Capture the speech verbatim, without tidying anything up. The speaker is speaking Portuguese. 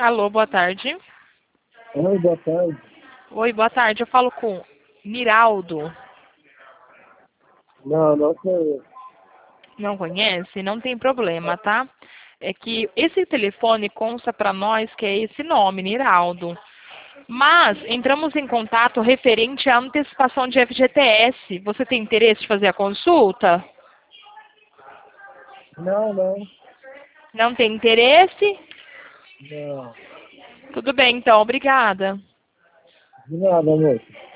Alô, boa tarde. Oi, boa tarde. Oi, boa tarde. Eu falo com Miraldo. Não, não sou eu. Não conhece? Não tem problema, tá? É que esse telefone consta para nós que é esse nome, Miraldo. Mas entramos em contato referente à antecipação de F G T S. Você tem interesse de fazer a consulta? Não, não. Não tem interesse? Não. Tudo bem, então. Obrigada. De nada, moço.